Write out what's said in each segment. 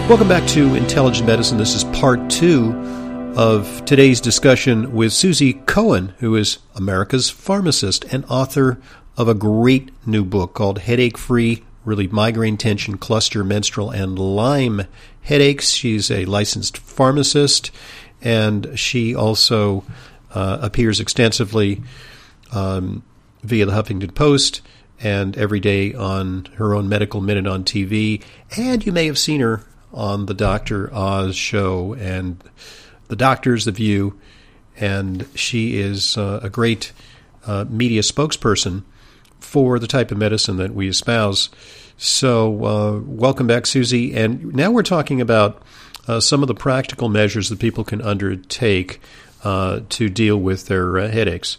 Welcome back to Intelligent Medicine. This is part 2 of today's discussion with Susie Cohen, who is America's pharmacist and author of a great new book called Headache Free, really migraine, tension, cluster, menstrual, and Lyme headaches. She's a licensed pharmacist, and she also appears extensively via the Huffington Post and every day on her own Medical Minute on TV. And you may have seen her on the Dr. Oz show and The Doctor's The View, and she is a great media spokesperson for the type of medicine that we espouse. So welcome back, Susie. And now we're talking about some of the practical measures that people can undertake to deal with their headaches.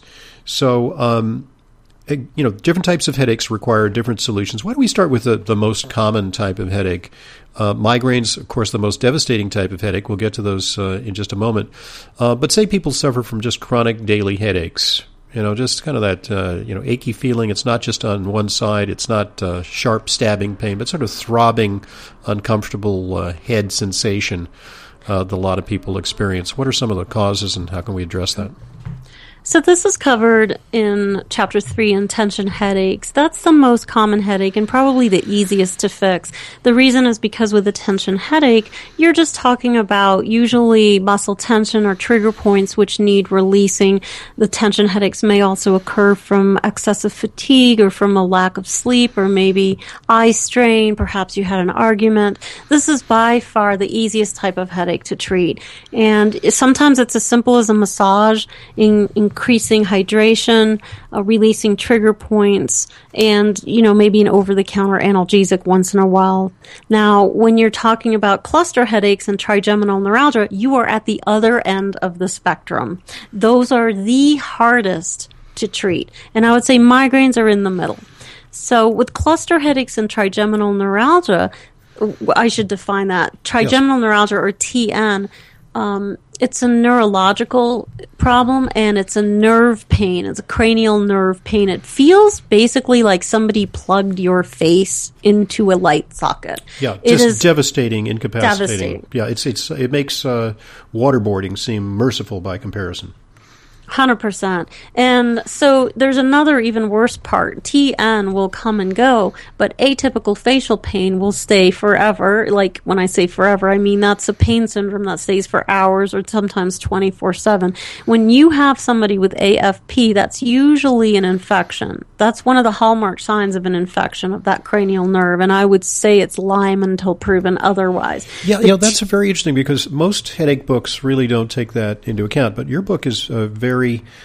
So, different types of headaches require different solutions. Why don't we start with the most common type of headache? Migraines, of course, the most devastating type of headache. We'll get to those in just a moment. But say people suffer from just chronic daily headaches. Just kind of that, achy feeling. It's not just on one side. It's not sharp stabbing pain, but sort of throbbing, uncomfortable head sensation that a lot of people experience. What are some of the causes, and how can we address that? So this is covered in Chapter 3, Intention Headaches. That's the most common headache and probably the easiest to fix. The reason is because with a tension headache, you're just talking about usually muscle tension or trigger points which need releasing. The tension headaches may also occur from excessive fatigue or from a lack of sleep or maybe eye strain. Perhaps you had an argument. This is by far the easiest type of headache to treat. And sometimes it's as simple as a massage, increasing hydration, releasing trigger points, and, maybe an over-the-counter analgesic once in a while. Now, when you're talking about cluster headaches and trigeminal neuralgia, you are at the other end of the spectrum. Those are the hardest to treat. And I would say migraines are in the middle. So with cluster headaches and trigeminal neuralgia, I should define that. Trigeminal neuralgia, or TN, it's a neurological problem, and it's a nerve pain. It's a cranial nerve pain. It feels basically like somebody plugged your face into a light socket. Yeah, it is devastating, incapacitating. Yeah, it makes waterboarding seem merciful by comparison. 100%. And so there's another even worse part. TN will come and go, but atypical facial pain will stay forever. Like, when I say forever, I mean that's a pain syndrome that stays for hours or sometimes 24/7. When you have somebody with AFP, that's usually an infection. That's one of the hallmark signs of an infection of that cranial nerve, and I would say it's Lyme until proven otherwise. Yeah, that's very interesting because most headache books really don't take that into account, but your book is very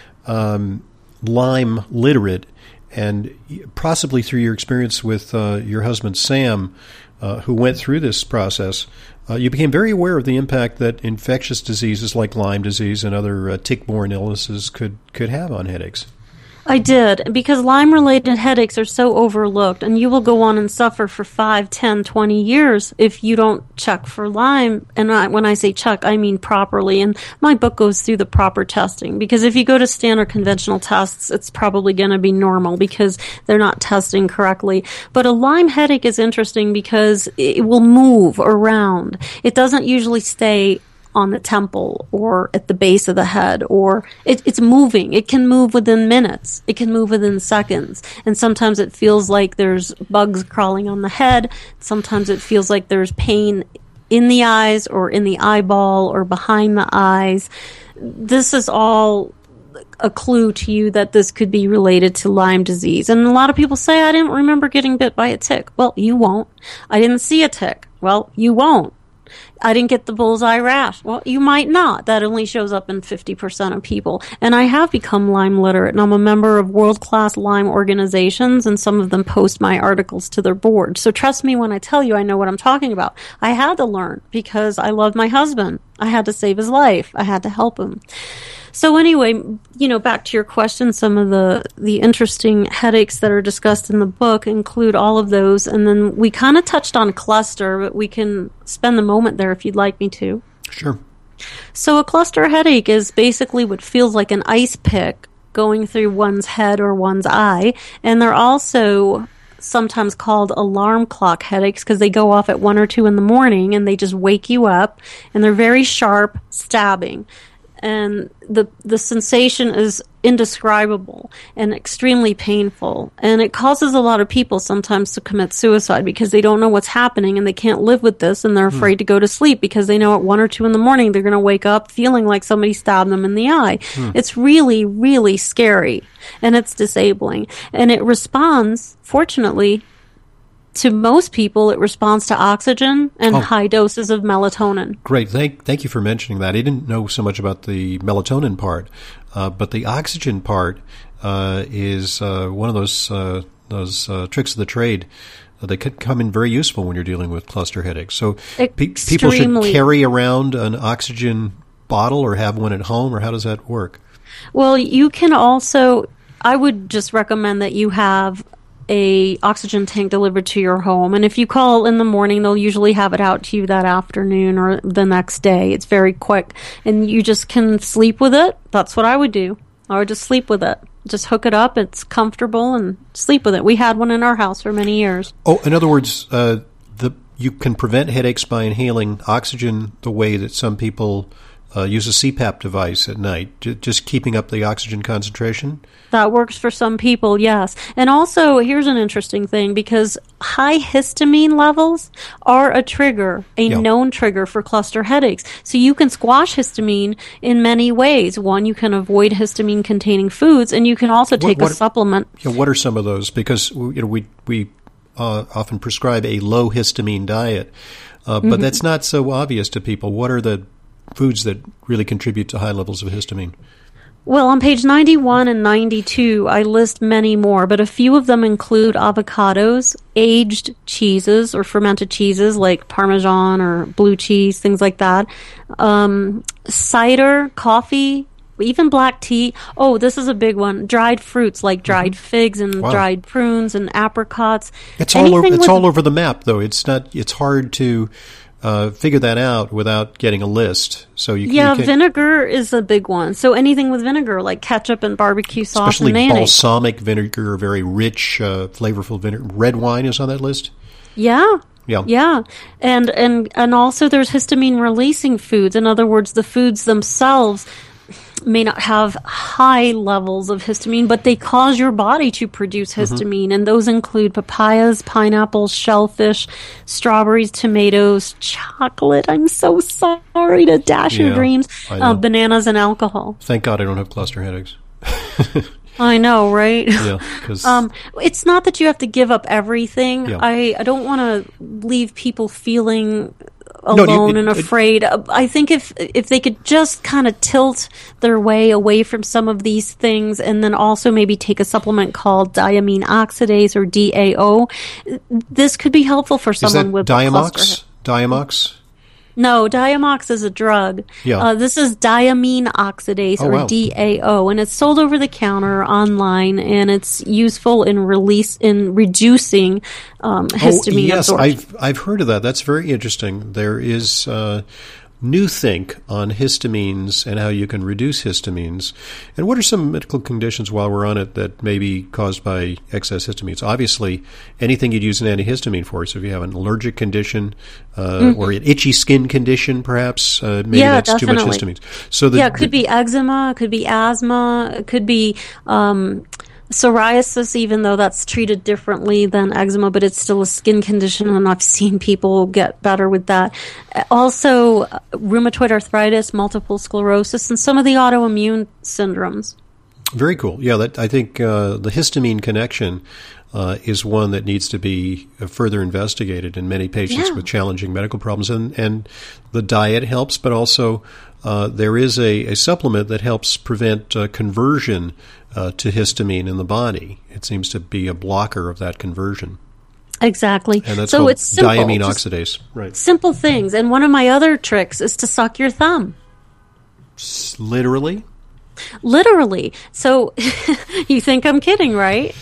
Lyme literate, and possibly through your experience with your husband Sam, who went through this process, you became very aware of the impact that infectious diseases like Lyme disease and other tick-borne illnesses could have on headaches. I did, because Lyme-related headaches are so overlooked, and you will go on and suffer for 5, 10, 20 years if you don't check for Lyme. And when I say check, I mean properly. And my book goes through the proper testing, because if you go to standard conventional tests, it's probably going to be normal because they're not testing correctly. But a Lyme headache is interesting because it will move around. It doesn't usually stay on the temple or at the base of the head, or it's moving. It can move within minutes. It can move within seconds. And sometimes it feels like there's bugs crawling on the head. Sometimes it feels like there's pain in the eyes or in the eyeball or behind the eyes. This is all a clue to you that this could be related to Lyme disease. And a lot of people say, I didn't remember getting bit by a tick. Well, you won't. I didn't see a tick. Well, you won't. I didn't get the bullseye rash. Well, you might not. That only shows up in 50% of people. And I have become Lyme literate, and I'm a member of world-class Lyme organizations, and some of them post my articles to their board. So trust me when I tell you I know what I'm talking about. I had to learn because I love my husband. I had to save his life. I had to help him. So anyway, back to your question, some of the interesting headaches that are discussed in the book include all of those. And then we kind of touched on cluster, but we can spend the moment there if you'd like me to. Sure. So a cluster headache is basically what feels like an ice pick going through one's head or one's eye. And they're also sometimes called alarm clock headaches because they go off at 1 or 2 in the morning and they just wake you up, and they're very sharp, stabbing. And the sensation is indescribable and extremely painful. And it causes a lot of people sometimes to commit suicide because they don't know what's happening and they can't live with this, and they're afraid to go to sleep because they know at 1 or 2 in the morning they're going to wake up feeling like somebody stabbed them in the eye. It's really, really scary, and it's disabling. And it responds, fortunately, to most people, it responds to oxygen and high doses of melatonin. Great. Thank you for mentioning that. I didn't know so much about the melatonin part, but the oxygen part is one of those tricks of the trade that could come in very useful when you're dealing with cluster headaches. So people should carry around an oxygen bottle or have one at home, or how does that work? Well, you can also, I would just recommend that you have a oxygen tank delivered to your home, and if you call in the morning, they'll usually have it out to you that afternoon or the next day. It's very quick, and you just can sleep with it. That's what I would do. I would just sleep with it. Just hook it up. It's comfortable, and sleep with it. We had one in our house for many years. Oh, in other words, you can prevent headaches by inhaling oxygen the way that some people use a CPAP device at night, just keeping up the oxygen concentration? That works for some people, yes. And also, here's an interesting thing, because high histamine levels are a trigger, a known trigger for cluster headaches. So you can squash histamine in many ways. One, you can avoid histamine-containing foods, and you can also take a supplement. What are some of those? Because we often prescribe a low histamine diet, but that's not so obvious to people. What are the foods that really contribute to high levels of histamine? Well, on page 91 and 92, I list many more, but a few of them include avocados, aged cheeses or fermented cheeses like Parmesan or blue cheese, things like that, cider, coffee, even black tea. Oh, this is a big one. Dried fruits like dried figs and dried prunes and apricots. It's all over the map, though. It's hard to figure that out without getting a list. So vinegar is a big one. So anything with vinegar, like ketchup and barbecue sauce and mayonnaise. Especially balsamic vinegar, very rich, flavorful vinegar. Red wine is on that list? Yeah. And also there's histamine releasing foods. In other words, the foods themselves may not have high levels of histamine, but they cause your body to produce histamine, and those include papayas, pineapples, shellfish, strawberries, tomatoes, chocolate. I'm so sorry to dash your dreams. Bananas and alcohol. Thank God I don't have cluster headaches. I know, right? Yeah, it's not that you have to give up everything. Yeah. I don't want to leave people feeling alone and afraid. I think if they could just kind of tilt their way away from some of these things, and then also maybe take a supplement called diamine oxidase or DAO, this could be helpful for someone with Diamox? Diamox? No, Diamox is a drug. Yeah. This is diamine oxidase or DAO, and it's sold over the counter online, and it's useful in reducing histamine absorption. I've heard of that. That's very interesting. There is new think on histamines and how you can reduce histamines. And what are some medical conditions, while we're on it, that may be caused by excess histamines? Obviously, anything you'd use an antihistamine for. So if you have an allergic condition or an itchy skin condition, perhaps, maybe that's definitely too much histamines. So it could be eczema, it could be asthma, it could be psoriasis, even though that's treated differently than eczema, but it's still a skin condition, and I've seen people get better with that. Also, rheumatoid arthritis, multiple sclerosis, and some of the autoimmune syndromes. Very cool. Yeah, I think the histamine connection is one that needs to be further investigated in many patients with challenging medical problems. And the diet helps, but also there is a supplement that helps prevent conversion to histamine in the body. It seems to be a blocker of that conversion. Exactly. And that's called diamine oxidase. Right. Simple things. And one of my other tricks is to suck your thumb. Literally? Literally. So you think I'm kidding, right?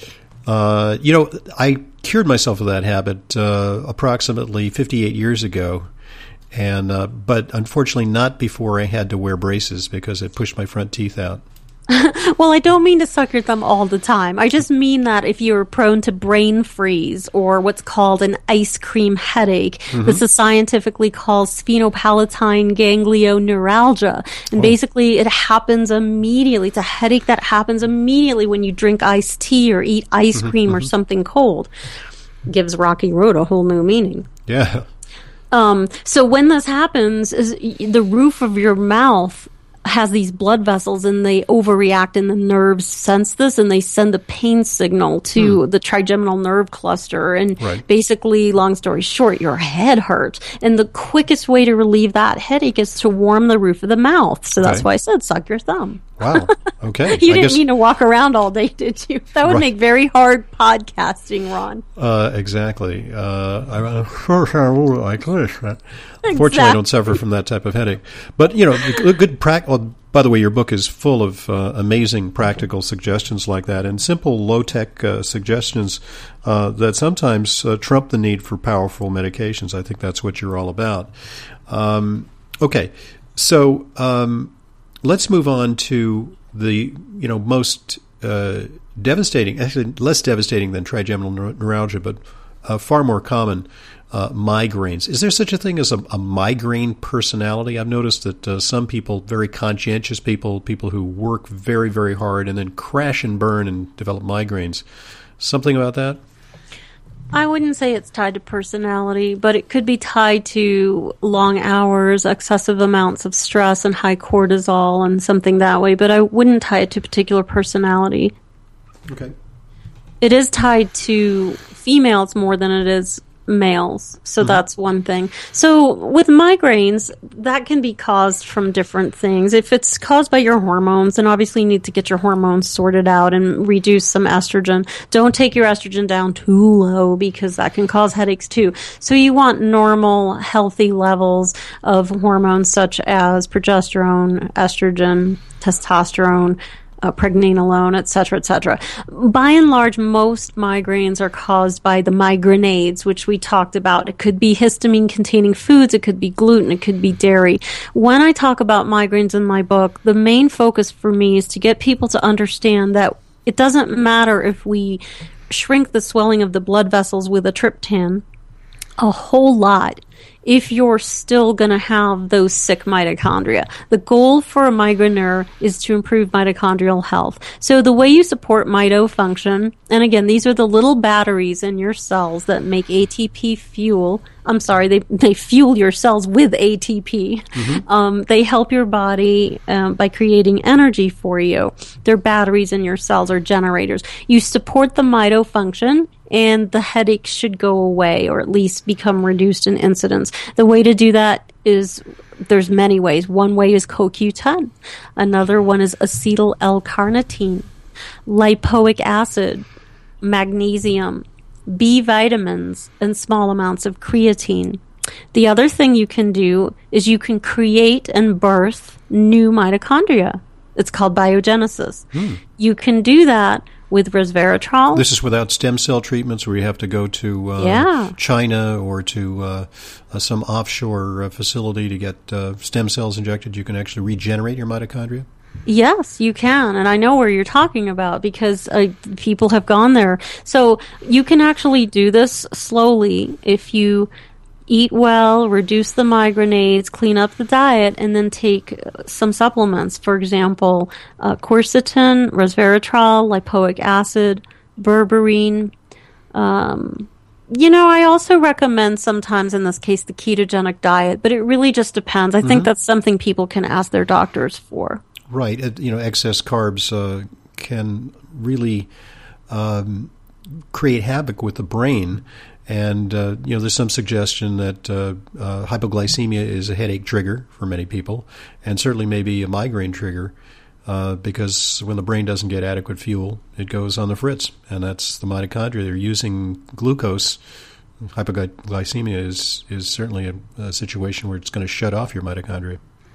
I cured myself of that habit approximately 58 years ago, but unfortunately not before I had to wear braces because it pushed my front teeth out. Well, I don't mean to suck your thumb all the time. I just mean that if you're prone to brain freeze or what's called an ice cream headache, this is scientifically called sphenopalatine ganglioneuralgia. And basically it happens immediately. It's a headache that happens immediately when you drink iced tea or eat ice cream or something cold. Gives Rocky Road a whole new meaning. Yeah. So when this happens, is the roof of your mouth has these blood vessels and they overreact and the nerves sense this and they send a pain signal to the trigeminal nerve cluster. And basically, long story short, your head hurts. And the quickest way to relieve that headache is to warm the roof of the mouth. So that's why I said suck your thumb. Wow. Okay. You didn't mean to walk around all day, did you? That would make very hard podcasting, Ron. Exactly. I could. Fortunately, I don't suffer from that type of headache. But, good well, by the way, your book is full of amazing practical suggestions like that and simple, low-tech suggestions that sometimes trump the need for powerful medications. I think that's what you're all about. Okay. So let's move on to the, most devastating, actually less devastating than trigeminal neuralgia, but far more common migraines. Is there such a thing as a migraine personality? I've noticed that some people, very conscientious people who work very, very hard and then crash and burn and develop migraines. Something about that? I wouldn't say it's tied to personality, but it could be tied to long hours, excessive amounts of stress, and high cortisol and something that way. But I wouldn't tie it to particular personality. Okay. It is tied to females more than it is males. So that's one thing. So with migraines, that can be caused from different things. If it's caused by your hormones, then obviously you need to get your hormones sorted out and reduce some estrogen. Don't take your estrogen down too low because that can cause headaches too. So you want normal, healthy levels of hormones such as progesterone, estrogen, testosterone, pregnenolone, et cetera, et cetera. By and large, most migraines are caused by the migrainades, which we talked about. It could be histamine-containing foods, it could be gluten, it could be dairy. When I talk about migraines in my book, the main focus for me is to get people to understand that it doesn't matter if we shrink the swelling of the blood vessels with a triptan a whole lot if you're still going to have those sick mitochondria. The goal for a migraineur is to improve mitochondrial health. So the way you support mito function, and again, these are the little batteries in your cells that make ATP fuel. I'm sorry, they fuel your cells with ATP. They help your body by creating energy for you. They're batteries in your cells or generators. You support the mito function, and the headache should go away or at least become reduced in incidence. The way to do that is, there's many ways. One way is CoQ10. Another one is acetyl L-carnitine, lipoic acid, magnesium, B vitamins, and small amounts of creatine. The other thing you can do is you can create and birth new mitochondria. It's called biogenesis. You can do that with resveratrol. This is without stem cell treatments where you have to go to China or to some offshore facility to get stem cells injected. You can actually regenerate your mitochondria? Yes, you can. And I know where you're talking about because people have gone there. So you can actually do this slowly if you eat well, reduce the migrainades, clean up the diet, and then take some supplements. For example, quercetin, resveratrol, lipoic acid, berberine. I also recommend sometimes in this case the ketogenic diet, but it really just depends. I think that's something people can ask their doctors for. Right. Excess carbs can really create havoc with the brain. And, there's some suggestion that hypoglycemia is a headache trigger for many people and certainly maybe a migraine trigger because when the brain doesn't get adequate fuel, it goes on the fritz. And that's the mitochondria. They're using glucose. Hypoglycemia is certainly a situation where it's going to shut off your mitochondria.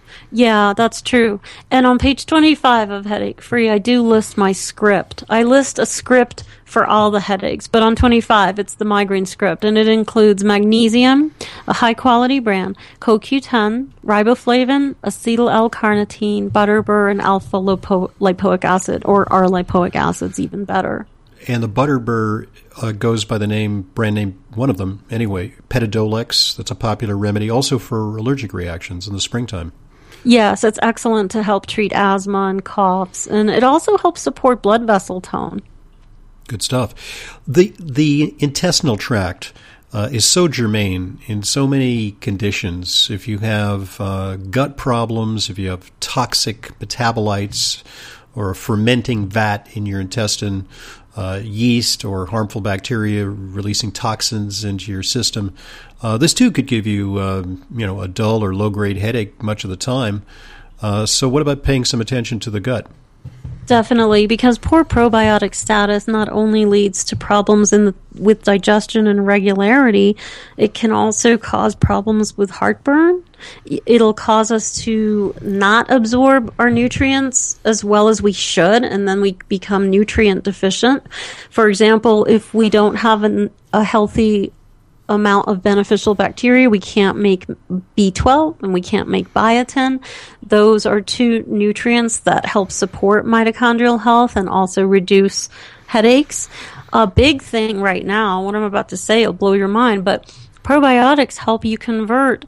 Yeah, that's true. And on page 25 of Headache Free, I do list my script. I list a script for all the headaches, but on 25, it's the migraine script, and it includes magnesium, a high-quality brand, CoQ10, riboflavin, acetyl L-carnitine, butterbur, and alpha-lipoic acid, or R-lipoic acid's even better. And the butterbur goes by the brand name, one of them anyway, Petadolex. That's a popular remedy also for allergic reactions in the springtime. Yes, it's excellent to help treat asthma and coughs, and it also helps support blood vessel tone. Good stuff. The intestinal tract is so germane in so many conditions. If you have gut problems, if you have toxic metabolites or a fermenting vat in your intestine, yeast or harmful bacteria releasing toxins into your system, this too could give you, a dull or low-grade headache much of the time. So what about paying some attention to the gut? Definitely, because poor probiotic status not only leads to problems with digestion and regularity, it can also cause problems with heartburn. It'll cause us to not absorb our nutrients as well as we should, and then we become nutrient deficient. For example, if we don't have a healthy amount of beneficial bacteria, we can't make B12 and we can't make biotin. Those are two nutrients that help support mitochondrial health and also reduce headaches. A big thing right now, what I'm about to say will blow your mind, but probiotics help you convert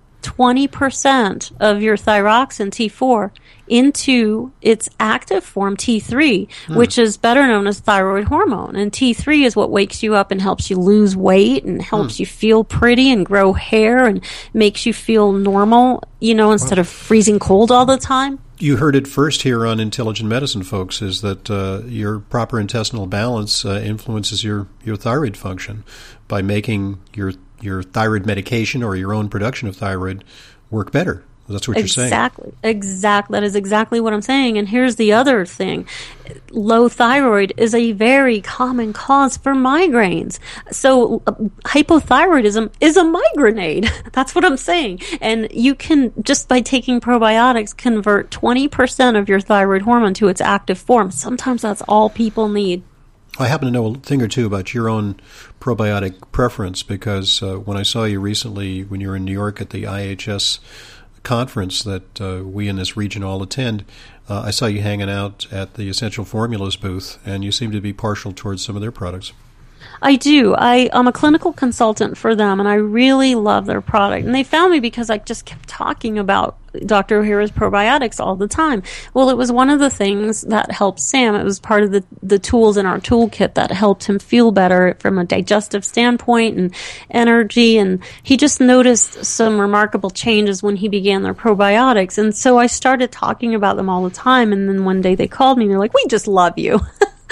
20% of your thyroxine T4 into its active form T3, which is better known as thyroid hormone. And T3 is what wakes you up and helps you lose weight and helps you feel pretty and grow hair and makes you feel normal, instead of freezing cold all the time. You heard it first here on Intelligent Medicine, folks, is that your proper intestinal balance influences your thyroid function by making your thyroid medication or your own production of thyroid work better. That's what you're saying. Exactly. That is exactly what I'm saying. And here's the other thing. Low thyroid is a very common cause for migraines. So hypothyroidism is a migraine aid. That's what I'm saying. And you can, just by taking probiotics, convert 20% of your thyroid hormone to its active form. Sometimes that's all people need. I happen to know a thing or two about your own probiotic preference because when I saw you recently when you were in New York at the IHS conference that we in this region all attend, I saw you hanging out at the Essential Formulas booth, and you seem to be partial towards some of their products. I do. I'm a clinical consultant for them, and I really love their product. And they found me because I just kept talking about Dr. O'Hara's probiotics all the time. Well, it was one of the things that helped Sam. It was part of the tools in our toolkit that helped him feel better from a digestive standpoint and energy. And he just noticed some remarkable changes when he began their probiotics. And so I started talking about them all the time. And then one day they called me and they're like, "We just love you."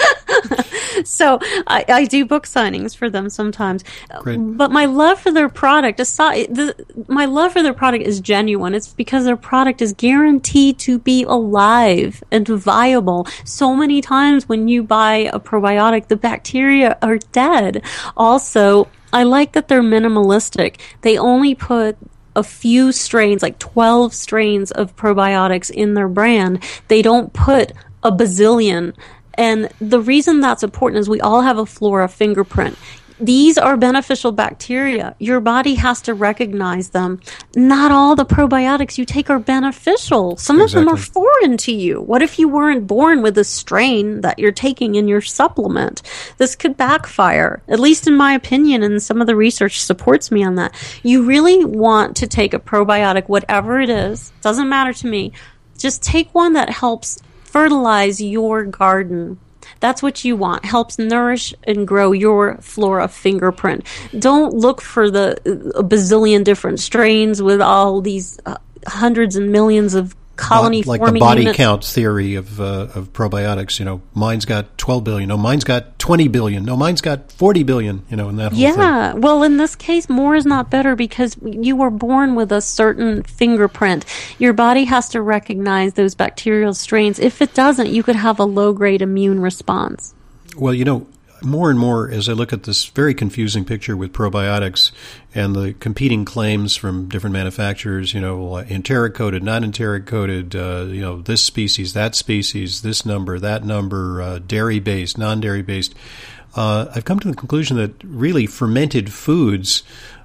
So I do book signings for them sometimes. Great. But my love for their product, my love for their product is genuine. It's because their product is guaranteed to be alive and viable. So many times when you buy a probiotic, the bacteria are dead. Also, I like that they're minimalistic. They only put a few strains, like 12 strains of probiotics in their brand. They don't put a bazillion. And the reason that's important is we all have a flora fingerprint. These are beneficial bacteria. Your body has to recognize them. Not all the probiotics you take are beneficial. Some of them are foreign to you. What if you weren't born with a strain that you're taking in your supplement? This could backfire, at least in my opinion, and some of the research supports me on that. You really want to take a probiotic, whatever it is, doesn't matter to me. Just take one that helps fertilize your garden. That's what you want. Helps nourish and grow your flora fingerprint. Don't look for a bazillion different strains with all these hundreds and millions of colony forming like the body units. Count theory of probiotics. Mine's got 12 billion. No, mine's got 20 billion. No, mine's got 40 billion. And that whole thing. Yeah. Well, in this case, more is not better because you were born with a certain fingerprint. Your body has to recognize those bacterial strains. If it doesn't, you could have a low-grade immune response. Well, more and more, as I look at this very confusing picture with probiotics and the competing claims from different manufacturers, enteric coated, not enteric coated, this species, that species, this number, that number, dairy based, non-dairy based, I've come to the conclusion that really fermented foods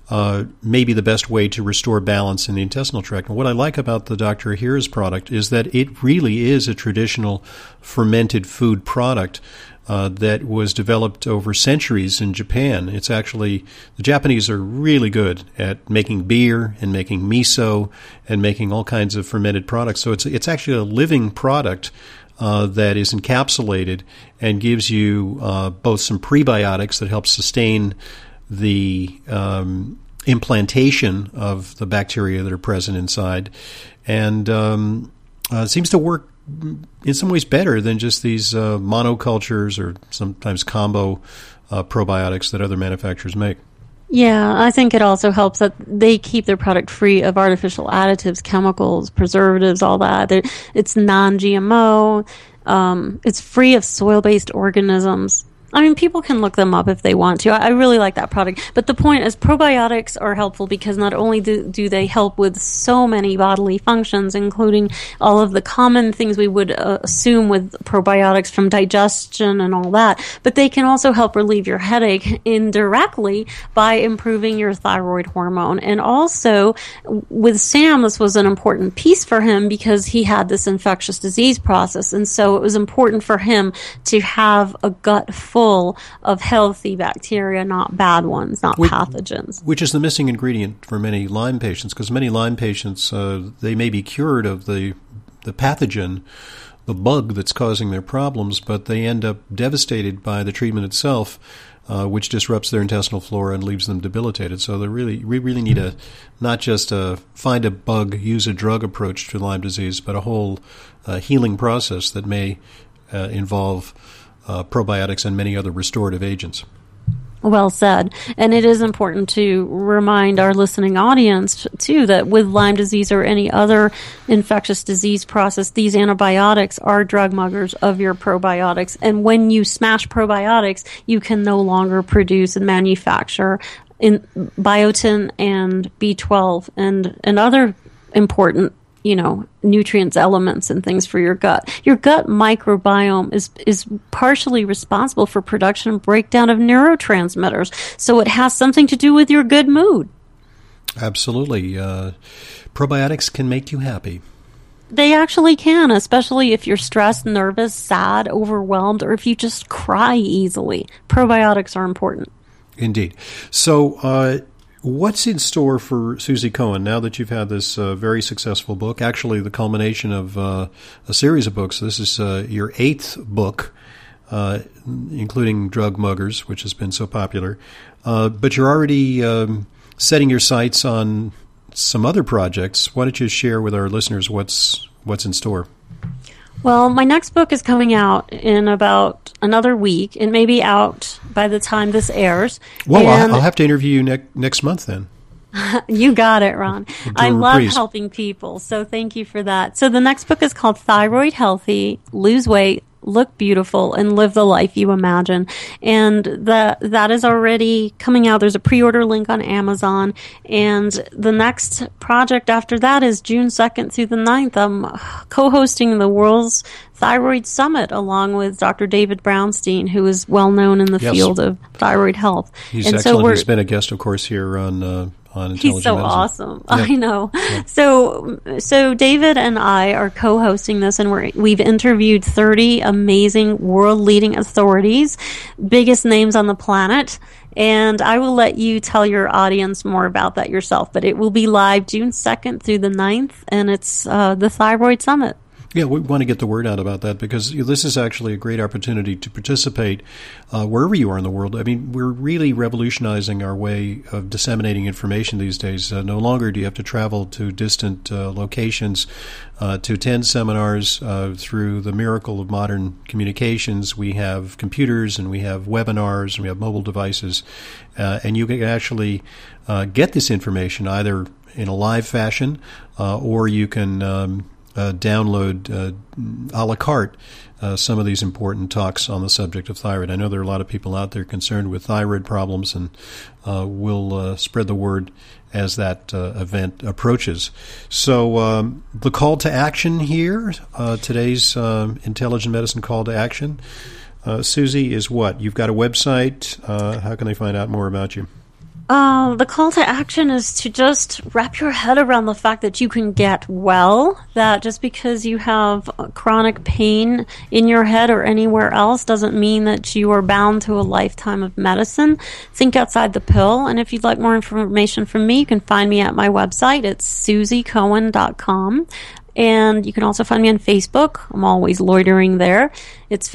may be the best way to restore balance in the intestinal tract. And what I like about the Dr. Ahira's product is that it really is a traditional fermented food product that was developed over centuries in Japan. It's actually, the Japanese are really good at making beer and making miso and making all kinds of fermented products. So it's actually a living product that is encapsulated and gives you both some prebiotics that help sustain the implantation of the bacteria that are present inside, and seems to work in some ways better than just these monocultures or sometimes combo probiotics that other manufacturers make. Yeah, I think it also helps that they keep their product free of artificial additives, chemicals, preservatives, all that. It's non-GMO. It's free of soil-based organisms. I mean, people can look them up if they want to. I really like that product. But the point is, probiotics are helpful because not only do they help with so many bodily functions, including all of the common things we would assume with probiotics from digestion and all that, but they can also help relieve your headache indirectly by improving your thyroid hormone. And also, with Sam, this was an important piece for him because he had this infectious disease process. And so it was important for him to have a gut full of healthy bacteria, not bad ones, not pathogens. Which is the missing ingredient for many Lyme patients, because many Lyme patients, they may be cured of the pathogen, the bug that's causing their problems, but they end up devastated by the treatment itself, which disrupts their intestinal flora and leaves them debilitated. So we really need not just a find a bug, use a drug approach to Lyme disease, but a whole healing process that may involve probiotics and many other restorative agents. Well said. And it is important to remind our listening audience, too, that with Lyme disease or any other infectious disease process, these antibiotics are drug muggers of your probiotics. And when you smash probiotics, you can no longer produce and manufacture in biotin and B12 and other important nutrients, elements, and things for your gut. Your gut microbiome is partially responsible for production and breakdown of neurotransmitters, so it has something to do with your good mood. Absolutely. Probiotics can make you happy. They actually can, especially if you're stressed, nervous, sad, overwhelmed, or if you just cry easily. Probiotics are important. Indeed. So, what's in store for Susie Cohen now that you've had this very successful book, actually the culmination of a series of books? This is your 8th book, including Drug Muggers, which has been so popular. But you're already setting your sights on some other projects. Why don't you share with our listeners what's in store? Well, my next book is coming out in about another week. It may be out by the time this airs. Well, I'll have to interview you next month then. You got it, Ron. I love helping people, so thank you for that. So the next book is called Thyroid Healthy, Lose Weight, Look Beautiful, and Live the Life You Imagine. And that is already coming out. There's a pre-order link on Amazon. And the next project after that is June 2nd through the 9th. I'm co-hosting the World's Thyroid Summit along with Dr. David Brownstein, who is well known in the field of thyroid health. He's excellent. He's been a guest, of course, here on Intelligent He's so Medicine. Awesome. Yeah. I know. Yeah. So David and I are co-hosting this, and we've interviewed 30 amazing world-leading authorities, biggest names on the planet, and I will let you tell your audience more about that yourself. But it will be live June 2nd through the 9th, and it's the Thyroid Summit. Yeah, we want to get the word out about that because this is actually a great opportunity to participate wherever you are in the world. I mean, we're really revolutionizing our way of disseminating information these days. No longer do you have to travel to distant locations to attend seminars. Through the miracle of modern communications, we have computers and we have webinars and we have mobile devices, and you can actually get this information either in a live fashion or you can download a la carte some of these important talks on the subject of thyroid. I know there are a lot of people out there concerned with thyroid problems, and we'll spread the word as that event approaches. So the call to action here, today's Intelligent Medicine call to action, Susie, is what? You've got a website. How can they find out more about you? The call to action is to just wrap your head around the fact that you can get well, that just because you have chronic pain in your head or anywhere else doesn't mean that you are bound to a lifetime of medicine. Think outside the pill. And if you'd like more information from me, you can find me at my website. It's SusieCohen.com. And you can also find me on Facebook. I'm always loitering there. It's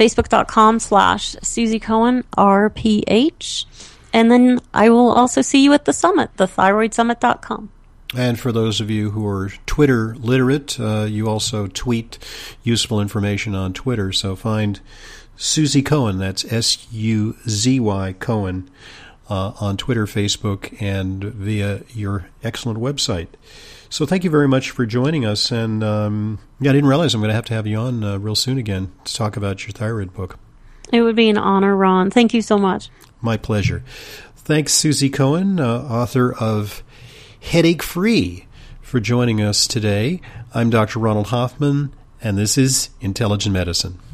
Facebook.com/SusieCohenRPH. And then I will also see you at the summit, thethyroidsummit.com. And for those of you who are Twitter literate, you also tweet useful information on Twitter. So find Susie Cohen, that's SUZY Cohen, on Twitter, Facebook, and via your excellent website. So thank you very much for joining us. And I didn't realize I'm going to have you on real soon again to talk about your thyroid book. It would be an honor, Ron. Thank you so much. My pleasure. Thanks, Susie Cohen, author of Headache Free, for joining us today. I'm Dr. Ronald Hoffman, and this is Intelligent Medicine.